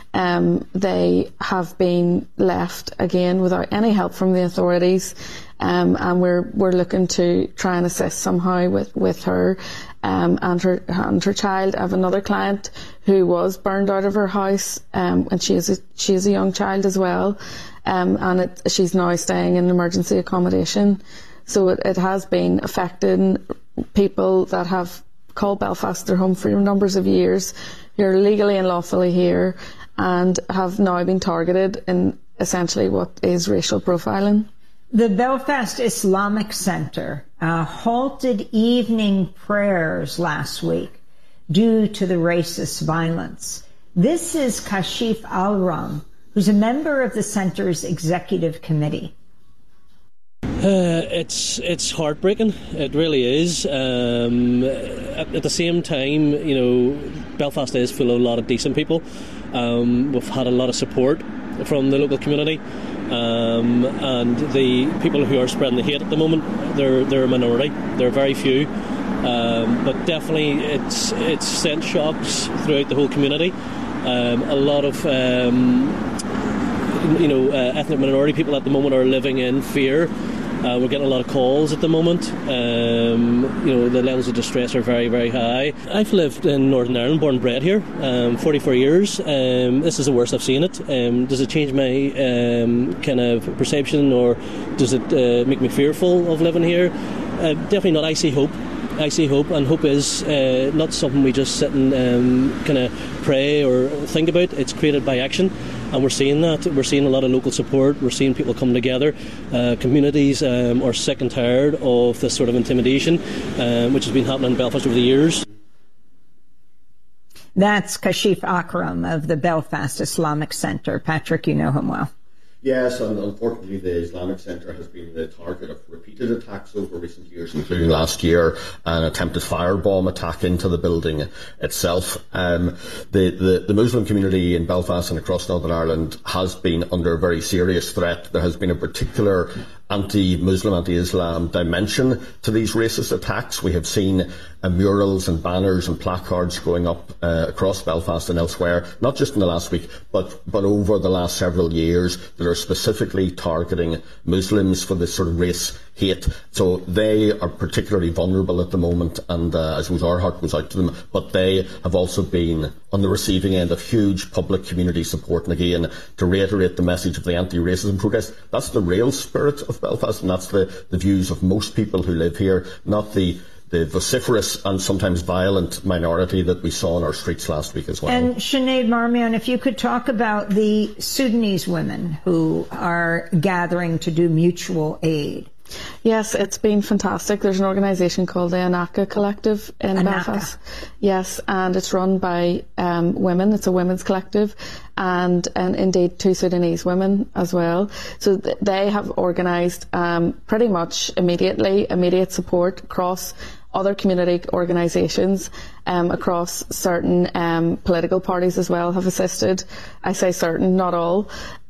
They have been left again without any help from the authorities, and we're looking to try and assist somehow with her and her child. I have another client who was burned out of her house, and she is a young child as well, and she's now staying in emergency accommodation. So it has been affecting people that have called Belfast their home for numbers of years, who are legally and lawfully here, and have now been targeted in essentially what is racial profiling. The Belfast Islamic Centre halted evening prayers last week due to the racist violence. This is Kashif Al-Ram, who's a member of the centre's executive committee. It's heartbreaking. It really is. At the same time, you know, Belfast is full of a lot of decent people. We've had a lot of support from the local community, and the people who are spreading the hate at the moment, they're a minority. They're very few, but definitely it's sent shocks throughout the whole community. A lot of ethnic minority people at the moment are living in fear. We're getting a lot of calls at the moment. The levels of distress are very, very high. I've lived in Northern Ireland, born and bred here, 44 years. This is the worst I've seen it. Does it change my kind of perception, or does it make me fearful of living here? Definitely not. I see hope, and hope is not something we just sit and kind of pray or think about. It's created by action. And we're seeing that. We're seeing a lot of local support. We're seeing people come together. Communities are sick and tired of this sort of intimidation, which has been happening in Belfast over the years. That's Kashif Akram of the Belfast Islamic Centre. Patrick, you know him well. Yes, and unfortunately the Islamic Centre has been the target of repeated attacks over recent years, including last year, an attempted firebomb attack into the building itself. The Muslim community in Belfast and across Northern Ireland has been under a very serious threat. There has been a particular anti-Muslim, anti-Islam dimension to these racist attacks. We have seen murals and banners and placards going up across Belfast and elsewhere, not just in the last week, but over the last several years, that are specifically targeting Muslims for this sort of race hate. So they are particularly vulnerable at the moment, and I suppose our heart goes out to them, but they have also been on the receiving end of huge public community support. And again, to reiterate the message of the anti-racism protest, that's the real spirit of Belfast, and that's the views of most people who live here, not the vociferous and sometimes violent minority that we saw in our streets last week as well. And Sinead Marmion, if you could talk about the Sudanese women who are gathering to do mutual aid. Yes, it's been fantastic. There's an organisation called the Anaka Collective in Belfast. Yes, and it's run by women. It's a women's collective, and indeed 2 Sudanese women as well. So they have organised pretty much immediate support across other community organisations across certain political parties as well have assisted. I say certain, not all.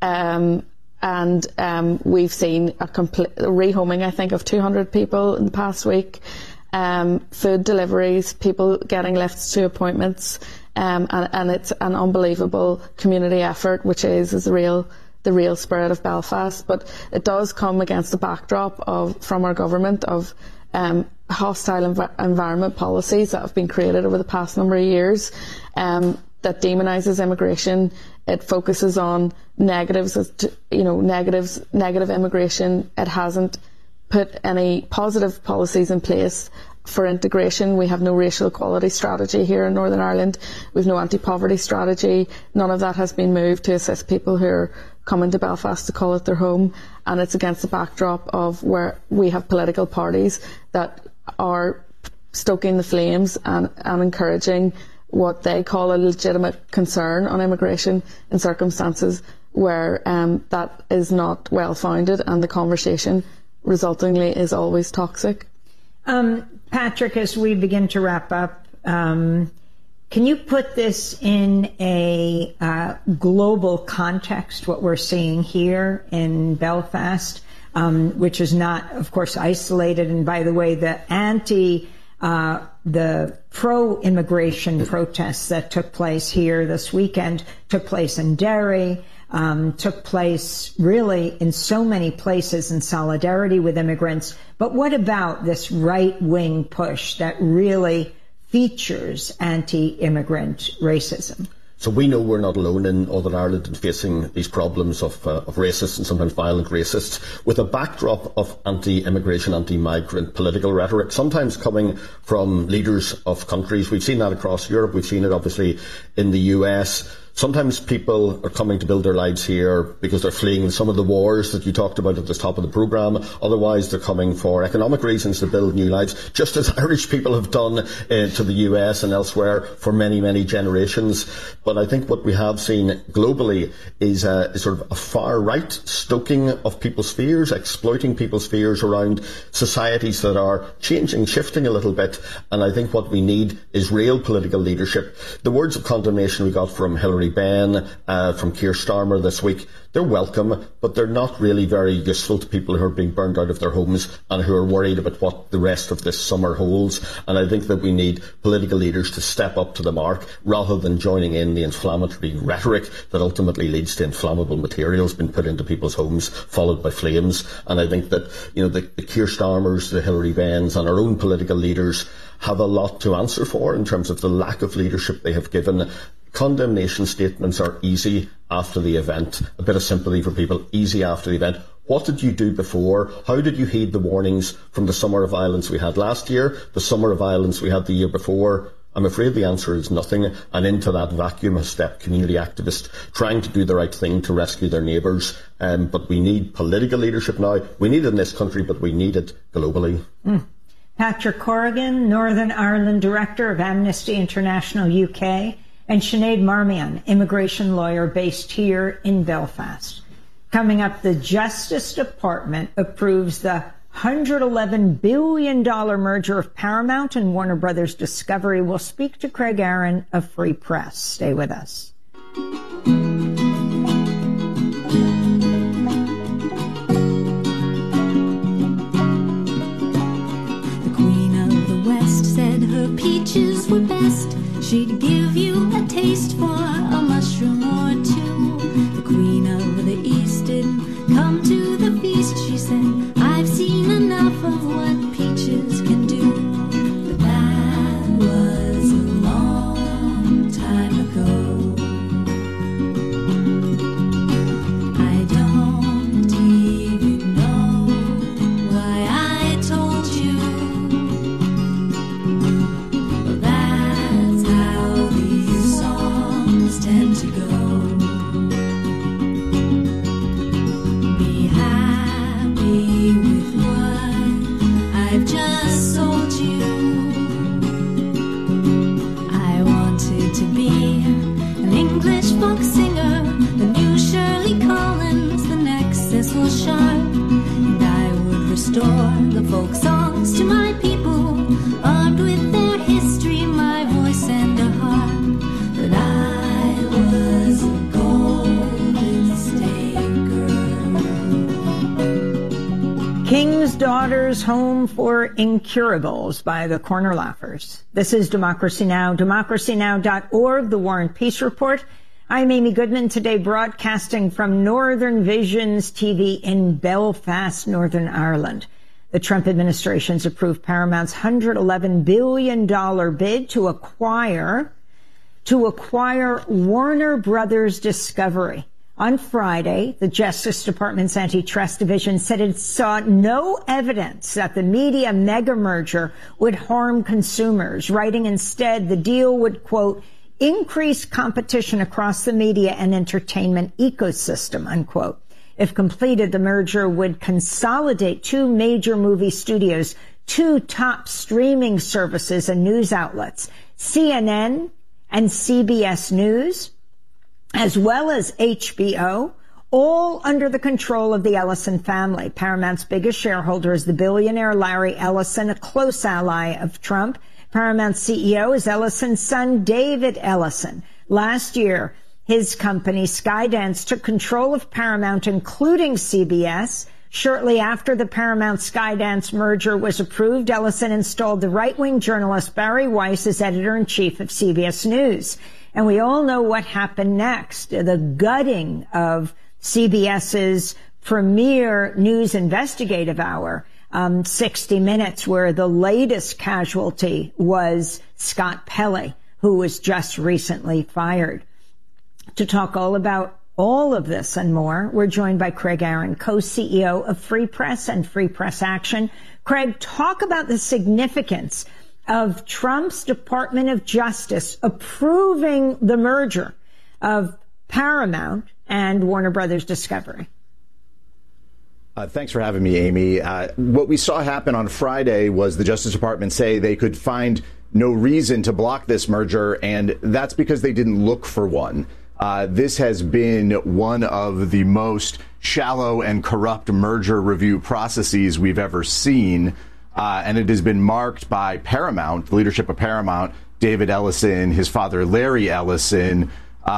We've seen a complete rehoming, I think, of 200 people in the past week. Food deliveries, people getting lifts to appointments, and it's an unbelievable community effort, which is the real spirit of Belfast. But it does come against the backdrop from our government of hostile environment policies that have been created over the past number of years, that demonises immigration. It focuses on negatives, negative immigration. It hasn't put any positive policies in place for integration. We have no racial equality strategy here in Northern Ireland. We've no anti-poverty strategy. None of that has been moved to assist people who are coming to Belfast to call it their home. And it's against the backdrop of where we have political parties that are stoking the flames and encouraging what they call a legitimate concern on immigration in circumstances where that is not well founded, and the conversation resultingly is always toxic. Patrick, as we begin to wrap up, can you put this in a global context, what we're seeing here in Belfast, which is not, of course, isolated? And by the way, the pro-immigration protests that took place here this weekend took place in Derry, took place really in so many places in solidarity with immigrants. But what about this right-wing push that really features anti-immigrant racism? So we know we're not alone in Northern Ireland in facing these problems of racist and sometimes violent racists, with a backdrop of anti-immigration, anti-migrant political rhetoric, sometimes coming from leaders of countries. We've seen that across Europe. We've seen it obviously in the US. Sometimes people are coming to build their lives here because they're fleeing some of the wars that you talked about at the top of the programme. Otherwise, they're coming for economic reasons to build new lives, just as Irish people have done to the US and elsewhere for many, many generations. But I think what we have seen globally is sort of a far-right stoking of people's fears, exploiting people's fears around societies that are changing, shifting a little bit. And I think what we need is real political leadership. The words of condemnation we got from Hilary Benn, from Keir Starmer this week, they're welcome, but they're not really very useful to people who are being burned out of their homes and who are worried about what the rest of this summer holds. And I think that we need political leaders to step up to the mark rather than joining in the inflammatory rhetoric that ultimately leads to inflammable materials being put into people's homes, followed by flames. And I think that, the Keir Starmers, the Hilary Benns and our own political leaders have a lot to answer for in terms of the lack of leadership they have given. Condemnation statements are easy after the event. A bit of sympathy for people, easy after the event. What did you do before? How did you heed the warnings from the summer of violence we had last year, the summer of violence we had the year before? I'm afraid the answer is nothing. And into that vacuum has stepped community activists trying to do the right thing to rescue their neighbours. But we need political leadership now. We need it in this country, but we need it globally. Patrick Corrigan, Northern Ireland Director of Amnesty International UK, and Sinead Marmion, immigration lawyer based here in Belfast. Coming up, the Justice Department approves the $111 billion merger of Paramount and Warner Brothers Discovery. We'll speak to Craig Aaron of Free Press. Stay with us. The Queen of the West said her peaches were best. She'd give you a taste for a mushroom or two. The Queen of the East didn't come to the feast. She said, I've seen enough of what peaches can do. But that was a long time ago. I don't even know why I told you. Well, that's how these songs tend to go. Be happy with what I've just sold you. I wanted to be an English folk singer, the new Shirley Collins, the next Cecil Sharp, and I would restore the folk songs to my people. King's Daughters Home for Incurables by the Corner Laughers. This is Democracy Now!, democracynow.org, the War and Peace Report. I'm Amy Goodman, today broadcasting from Northern Visions TV in Belfast, Northern Ireland. The Trump administration's approved Paramount's $111 billion bid to acquire Warner Brothers Discovery. On Friday, the Justice Department's Antitrust Division said it saw no evidence that the media mega merger would harm consumers, writing instead the deal would, quote, increase competition across the media and entertainment ecosystem, unquote. If completed, the merger would consolidate two major movie studios, two top streaming services and news outlets, CNN and CBS News, as well as HBO, all under the control of the Ellison family. Paramount's biggest shareholder is the billionaire Larry Ellison, a close ally of Trump. Paramount's CEO is Ellison's son, David Ellison. Last year, his company, Skydance, took control of Paramount, including CBS. Shortly after the Paramount-Skydance merger was approved, Ellison installed the right-wing journalist Barry Weiss as editor-in-chief of CBS News. And we all know what happened next, the gutting of CBS's premier news investigative hour, 60 Minutes, where the latest casualty was Scott Pelley, who was just recently fired. To talk all about all of this and more, we're joined by Craig Aaron, co-CEO of Free Press and Free Press Action. Craig, talk about the significance of Trump's Department of Justice approving the merger of Paramount and Warner Brothers Discovery. Thanks for having me, Amy. What we saw happen on Friday was the Justice Department say they could find no reason to block this merger, and that's because they didn't look for one. This has been one of the most shallow and corrupt merger review processes we've ever seen. And it has been marked by Paramount, the leadership of Paramount, David Ellison, his father, Larry Ellison,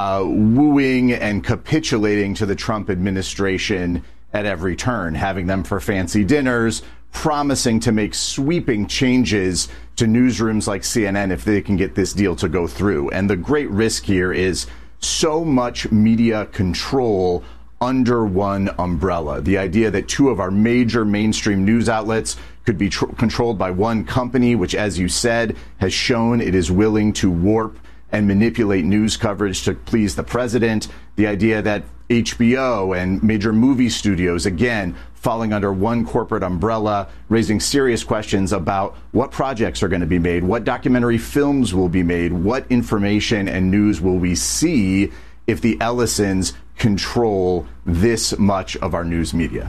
wooing and capitulating to the Trump administration at every turn, having them for fancy dinners, promising to make sweeping changes to newsrooms like CNN if they can get this deal to go through. And the great risk here is so much media control under one umbrella. The idea that two of our major mainstream news outlets could be controlled by one company, which, as you said, has shown it is willing to warp and manipulate news coverage to please the president. The idea that HBO and major movie studios, again, falling under one corporate umbrella, raising serious questions about what projects are going to be made, what documentary films will be made, what information and news will we see if the Ellisons control this much of our news media.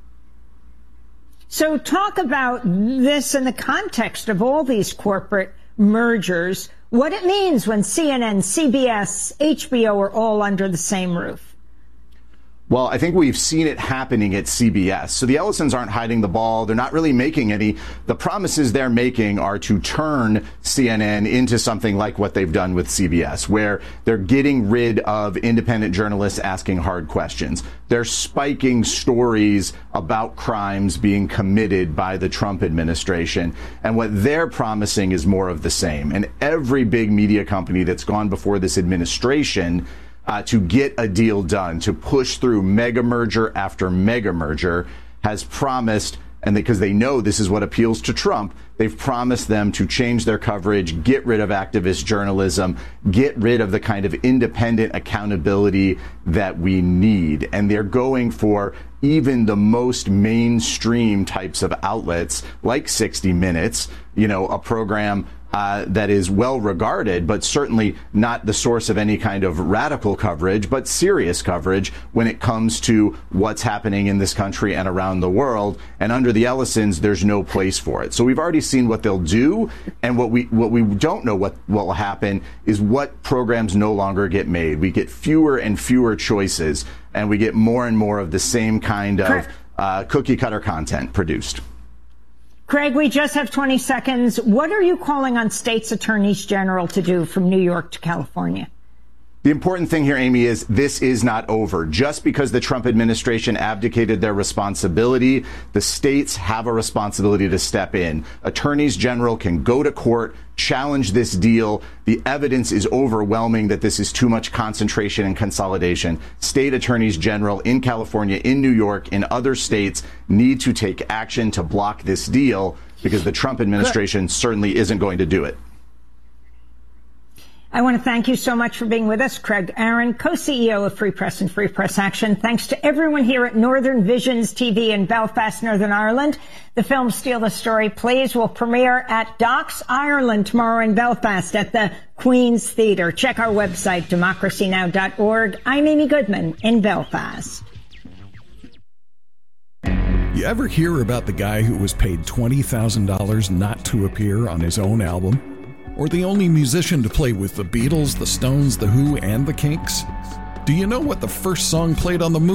So talk about this in the context of all these corporate mergers, what it means when CNN, CBS, HBO are all under the same roof. Well, I think we've seen it happening at CBS. So the Ellisons aren't hiding the ball. They're not really making any. The promises they're making are to turn CNN into something like what they've done with CBS, where they're getting rid of independent journalists asking hard questions. They're spiking stories about crimes being committed by the Trump administration. And what they're promising is more of the same. And every big media company that's gone before this administration to get a deal done, to push through mega merger after mega merger, has promised, and because they know this is what appeals to Trump, they've promised them to change their coverage, get rid of activist journalism, get rid of the kind of independent accountability that we need. And they're going for even the most mainstream types of outlets like 60 Minutes, you know, a program that is well regarded, but certainly not the source of any kind of radical coverage, but serious coverage when it comes to what's happening in this country and around the world. And under the Ellisons, there's no place for it. So we've already seen what they'll do, and what we don't know what will happen is what programs no longer get made. We get fewer and fewer choices, and we get more and more of the same kind of cookie cutter content produced. Craig, we just have 20 seconds. What are you calling on states' attorneys general to do from New York to California? The important thing here, Amy, is this is not over. Just because the Trump administration abdicated their responsibility, the states have a responsibility to step in. Attorneys general can go to court, challenge this deal. The evidence is overwhelming that this is too much concentration and consolidation. State attorneys general in California, in New York, in other states need to take action to block this deal because the Trump administration certainly isn't going to do it. I want to thank you so much for being with us, Craig Aaron, co-CEO of Free Press and Free Press Action. Thanks to everyone here at Northern Visions TV in Belfast, Northern Ireland. The film Steal the Story plays will premiere at Docks Ireland tomorrow in Belfast at the Queen's Theatre. Check our website, democracynow.org. I'm Amy Goodman in Belfast. You ever hear about the guy who was paid $20,000 not to appear on his own album? Or the only musician to play with the Beatles, the Stones, the Who, and the Kinks? Do you know what the first song played on the movie